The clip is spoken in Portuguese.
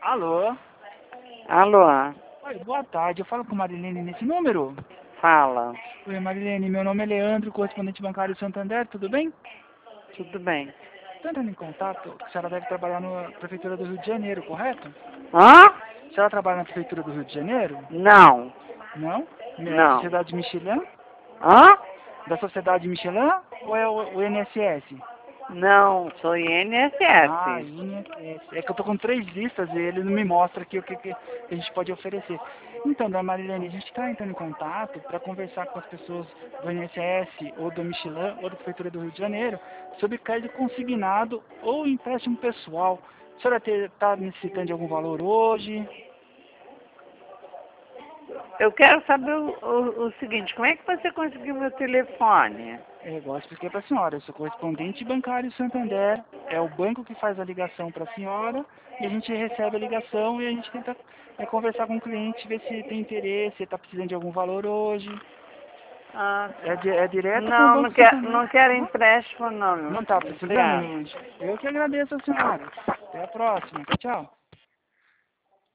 Alô? Alô, Oi, boa tarde. Eu falo com Marilene nesse número? fala. Oi, Marilene. Meu nome é Leandro, correspondente bancário Santander. Tudo bem? Tudo bem. Estou entrando em contato. A senhora deve trabalhar na Prefeitura do Rio de Janeiro, correto? Hã? A senhora trabalha na Prefeitura do Rio de Janeiro? Não. Não? É a Não. Sociedade Michelin? Hã? Da Sociedade Michelin ou é o INSS? Não, sou Ah, INSS. INSS. É que eu tô com 3 listas e ele não me mostra aqui o que a gente pode oferecer. Então, dona Marilene, a gente está entrando em contato para conversar com as pessoas do INSS ou do Michelin ou da Prefeitura do Rio de Janeiro sobre crédito consignado ou empréstimo pessoal. A senhora está necessitando de algum valor hoje? Eu quero saber o seguinte, como é que você conseguiu meu telefone? É igual eu expliquei para a senhora, eu sou correspondente bancário Santander, é o banco que faz a ligação para a senhora e a gente recebe a ligação e a gente tenta conversar com o cliente, ver se tem interesse, se está precisando de algum valor hoje. Ah, É direto com o não, Banco não Santander. quero empréstimo não, meu Não está filho. precisando, Obrigada. meu anjo? Eu que agradeço a senhora. Até a próxima. Tchau, tchau.